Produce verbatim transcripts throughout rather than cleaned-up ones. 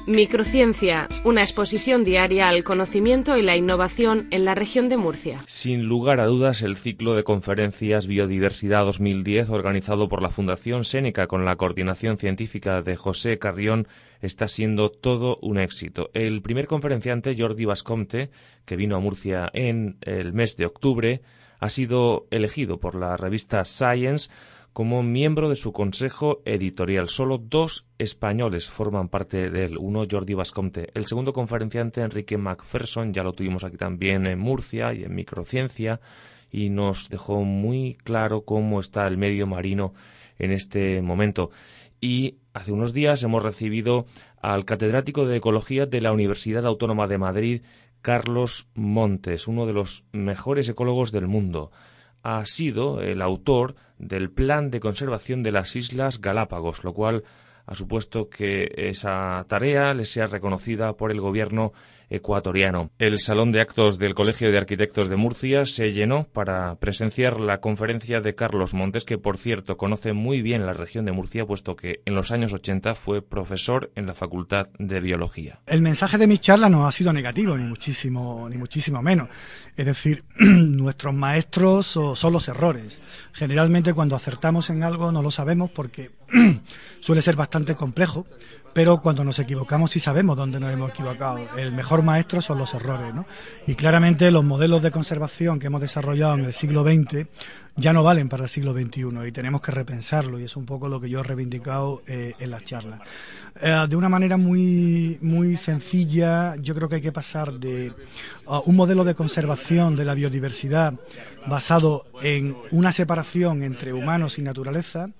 Microciencia, una exposición diaria al conocimiento y la innovación en la región de Murcia. Sin lugar a dudas, el ciclo de conferencias Biodiversidad dos mil diez, organizado por la Fundación Seneca con la coordinación científica de José Carrión, está siendo todo un éxito. El primer conferenciante, Jordi Bascompte, que vino a Murcia en el mes de octubre, ha sido elegido por la revista Science como miembro de su consejo editorial. Solo dos españoles forman parte de él, uno Jordi Bascompte. El segundo conferenciante, Enrique Macpherson, ya lo tuvimos aquí también en Murcia y en Microciencia, y nos dejó muy claro cómo está el medio marino en este momento. Y hace unos días hemos recibido al catedrático de Ecología de la Universidad Autónoma de Madrid, Carlos Montes, uno de los mejores ecólogos del mundo. Ha sido el autor del Plan de Conservación de las Islas Galápagos, lo cual ha supuesto que esa tarea le sea reconocida por el gobierno ecuatoriano. El Salón de Actos del Colegio de Arquitectos de Murcia se llenó para presenciar la conferencia de Carlos Montes, que por cierto conoce muy bien la región de Murcia, puesto que en los años ochenta fue profesor en la Facultad de Biología. El mensaje de mi charla no ha sido negativo, ni muchísimo, ni muchísimo menos. Es decir, nuestros maestros son los errores. Generalmente cuando acertamos en algo no lo sabemos porque suele ser bastante complejo, pero cuando nos equivocamos sí sabemos dónde nos hemos equivocado. El mejor maestro son los errores, ¿no? Y claramente los modelos de conservación que hemos desarrollado en el siglo veinte ya no valen para el siglo veintiuno y tenemos que repensarlo, y es un poco lo que yo he reivindicado eh, en las charlas. Eh, de una manera muy, muy sencilla, yo creo que hay que pasar de uh, un modelo de conservación de la biodiversidad basado en una separación entre humanos y naturaleza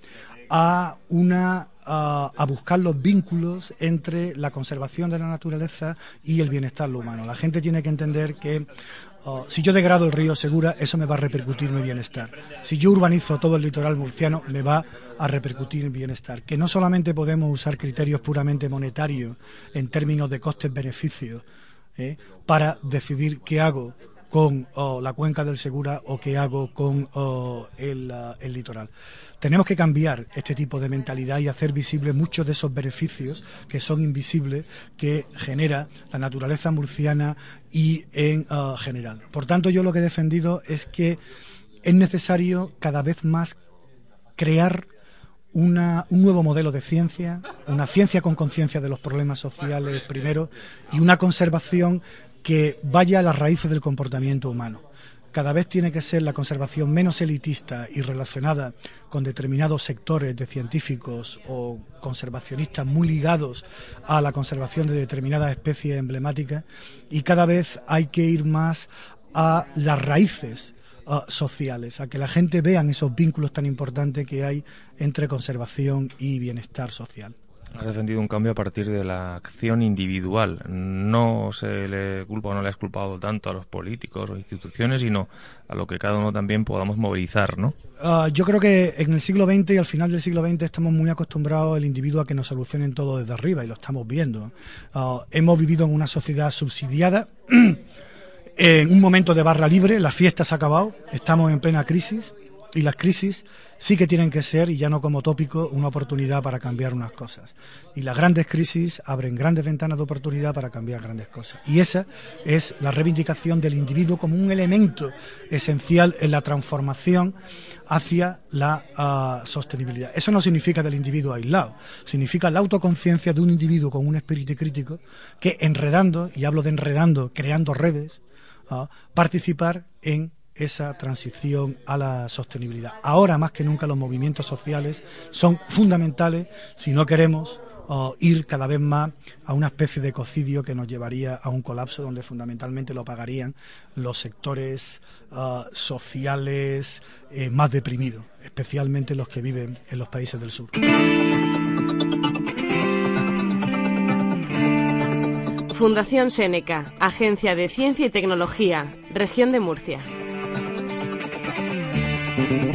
a una a, a buscar los vínculos entre la conservación de la naturaleza y el bienestar humano. La gente tiene que entender que uh, si yo degrado el río Segura, eso me va a repercutir en mi bienestar. Si yo urbanizo todo el litoral murciano, me va a repercutir en bienestar. Que no solamente podemos usar criterios puramente monetarios en términos de costes-beneficios ¿eh? para decidir qué hago con oh, la cuenca del Segura o qué hago con oh, el, uh, el litoral. Tenemos que cambiar este tipo de mentalidad y hacer visibles muchos de esos beneficios que son invisibles que genera la naturaleza murciana y en uh, general. Por tanto, yo lo que he defendido es que es necesario cada vez más crear Una, un nuevo modelo de ciencia, una ciencia con conciencia de los problemas sociales primero y una conservación que vaya a las raíces del comportamiento humano. Cada vez tiene que ser la conservación menos elitista y relacionada con determinados sectores de científicos o conservacionistas muy ligados a la conservación de determinadas especies emblemáticas, y cada vez hay que ir más a las raíces Uh, sociales, a que la gente vean esos vínculos tan importantes que hay entre conservación y bienestar social. Ha defendido un cambio a partir de la acción individual. No se le culpa o no le has culpado tanto a los políticos o instituciones, sino a lo que cada uno también podamos movilizar, ¿no? Uh, yo creo que en el siglo veinte y al final del siglo veinte estamos muy acostumbrados el individuo a que nos solucionen todo desde arriba, y lo estamos viendo. Uh, hemos vivido en una sociedad subsidiada. En un momento de barra libre, la fiesta se ha acabado, estamos en plena crisis, y las crisis sí que tienen que ser, y ya no como tópico, una oportunidad para cambiar unas cosas. Y las grandes crisis abren grandes ventanas de oportunidad para cambiar grandes cosas. Y esa es la reivindicación del individuo como un elemento esencial en la transformación hacia la uh, sostenibilidad. Eso no significa del individuo aislado, significa la autoconciencia de un individuo con un espíritu crítico que, enredando, y hablo de enredando, creando redes, Uh, participar en esa transición a la sostenibilidad. Ahora más que nunca los movimientos sociales son fundamentales si no queremos uh, ir cada vez más a una especie de ecocidio que nos llevaría a un colapso donde fundamentalmente lo pagarían los sectores uh, sociales eh, más deprimidos, especialmente los que viven en los países del sur. Fundación Seneca, Agencia de Ciencia y Tecnología, Región de Murcia.